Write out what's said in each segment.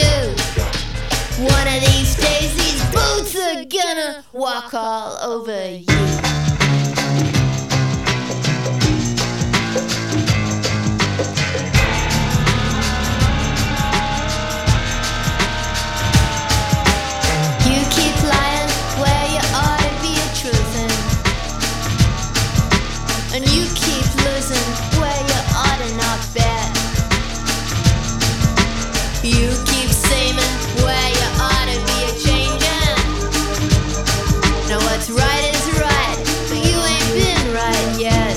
do. One of these days these boots are gonna walk all over you. And you keep losing where you ought to not bet. You keep seeming where you ought to be a changing. Now what's right is right, but you ain't been right yet.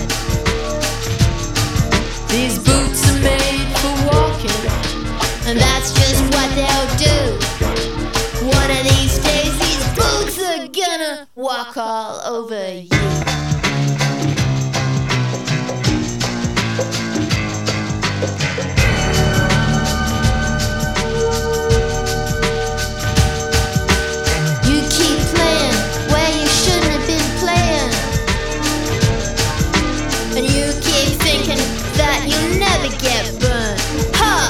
These boots are made for walking, and that's just what they'll do. One of these days these boots are gonna walk all over you. That you never get burned. Ha!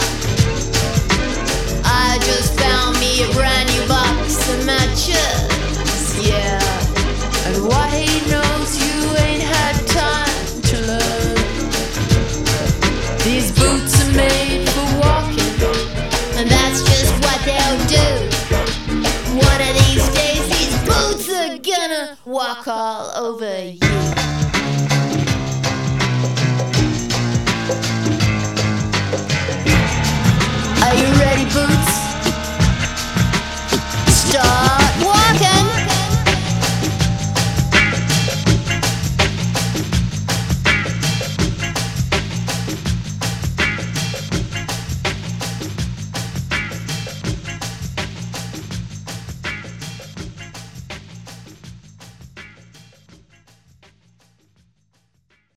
I just found me a brand new box of matches. Yeah. And what he knows you ain't had time to learn. These boots are made for walking, and that's just what they'll do. One of these days these boots are gonna walk all over you.